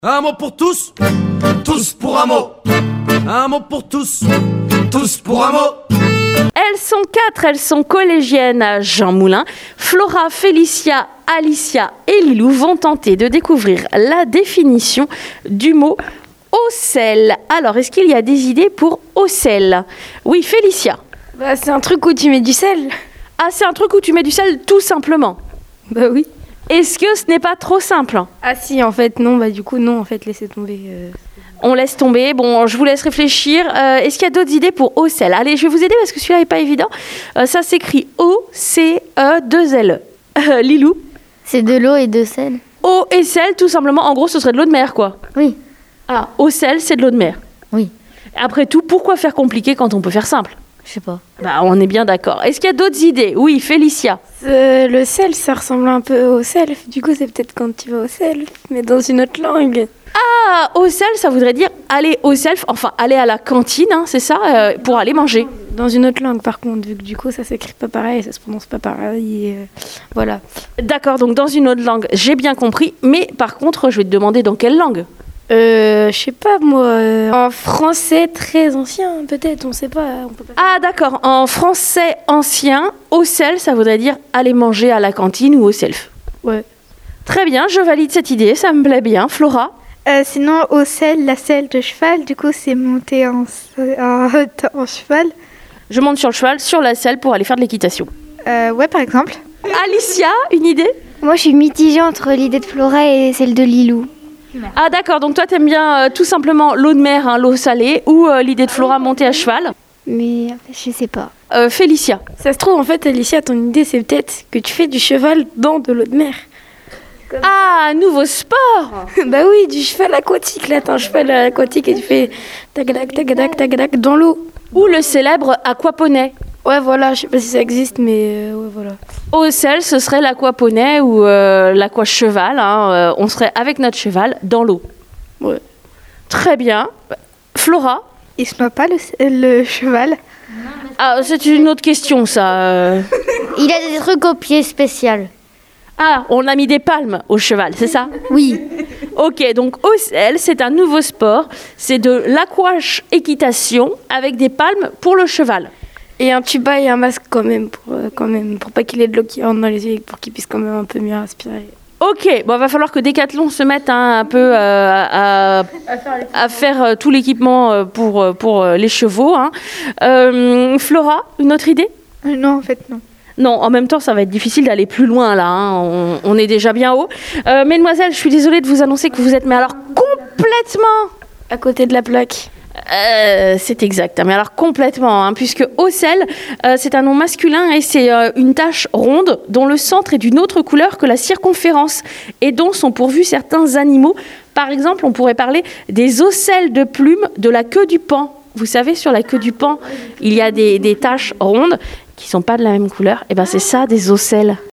Un mot pour tous, tous pour un mot. Un mot pour tous, tous pour un mot. Elles sont 4, elles sont collégiennes à Jean Moulin. Flora, Félicia, Alicia et Lilou vont tenter de découvrir la définition du mot ocelle. Alors, est-ce qu'il y a des idées pour ocelle? Oui, Félicia. C'est un truc où tu mets du sel. Ah, c'est un truc où tu mets du sel tout simplement. Bah oui. Est-ce que ce n'est pas trop simple? Ah si, en fait, non. Du coup, non, en fait, laissez tomber. On laisse tomber. Bon, je vous laisse réfléchir. Est-ce qu'il y a d'autres idées pour ocelle? Allez, je vais vous aider parce que celui-là n'est pas évident. Ça s'écrit O-C-E-2-L-E. Lilou? C'est de l'eau et de sel. Eau et sel, tout simplement. En gros, ce serait de l'eau de mer, quoi. Oui. Ah, ocelle, c'est de l'eau de mer. Oui. Après tout, pourquoi faire compliqué quand on peut faire simple? Je sais pas. Bah, on est bien d'accord. Est-ce qu'il y a d'autres idées? Oui, Félicia. Le sel, ça ressemble un peu au self. Du coup, c'est peut-être quand tu vas au self, mais dans une autre langue. Ah, au self, ça voudrait dire aller au self, enfin aller à la cantine, hein, c'est ça, pour aller manger. Dans une autre langue, par contre, vu que du coup, ça s'écrit pas pareil, ça se prononce pas pareil. Et, voilà. D'accord, donc dans une autre langue, j'ai bien compris. Mais par contre, je vais te demander dans quelle langue? Je sais pas, moi. En français très ancien, peut-être, on sait pas. On peut pas... Ah, d'accord, en français ancien, au self, ça voudrait dire aller manger à la cantine ou au self. Ouais. Très bien, je valide cette idée, ça me plaît bien. Flora? Sinon, au sel, la selle de cheval, du coup, c'est monter en cheval. Je monte sur le cheval, sur la selle pour aller faire de l'équitation. Ouais, par exemple. Alicia, une idée? Moi, je suis mitigée entre l'idée de Flora et celle de Lilou. Ah d'accord, donc toi t'aimes bien tout simplement l'eau de mer, hein, l'eau salée, ou l'idée de Flora monter à cheval. Mais je sais pas. Félicia. Ça se trouve, en fait, Alicia, ton idée, c'est peut-être que tu fais du cheval dans de l'eau de mer. Ah, nouveau sport. Bah oui, du cheval aquatique. Là, t'as un cheval aquatique et tu fais tagadac, tagadac, tagadac dans l'eau. Ou le célèbre aquaponey. Ouais, voilà, je sais pas si ça existe, mais ouais, voilà. Au sel, ce serait l'aquaponey ou l'aquacheval. Hein, on serait avec notre cheval dans l'eau. Ouais. Très bien. Flora? Il se noie pas le cheval. Ah, c'est une autre question, ça. Il a des trucs au pied spécial. Ah, on a mis des palmes au cheval, c'est ça? Oui. Ok, donc au sel, c'est un nouveau sport. C'est de l'aquache-équitation avec des palmes pour le cheval. Et un tuba et un masque quand même, pour pas qu'il ait de l'eau qui rentre dans les yeux, pour qu'il puisse quand même un peu mieux respirer. Ok, bon, va falloir que Decathlon se mette un peu à faire tout l'équipement pour les chevaux. Hein. Flora, une autre idée? Non, en fait, non. Non, en même temps, ça va être difficile d'aller plus loin là. Hein. On est déjà bien haut. Mesdemoiselles, je suis désolée de vous annoncer que vous êtes, mais alors complètement À côté de la plaque. c'est exact, mais alors complètement, hein, puisque ocelle, c'est un nom masculin et c'est une tache ronde dont le centre est d'une autre couleur que la circonférence et dont sont pourvus certains animaux. Par exemple, on pourrait parler des ocelles de plumes de la queue du paon. Vous savez, sur la queue du paon, il y a des taches rondes qui ne sont pas de la même couleur. Et ben c'est ça, des ocelles.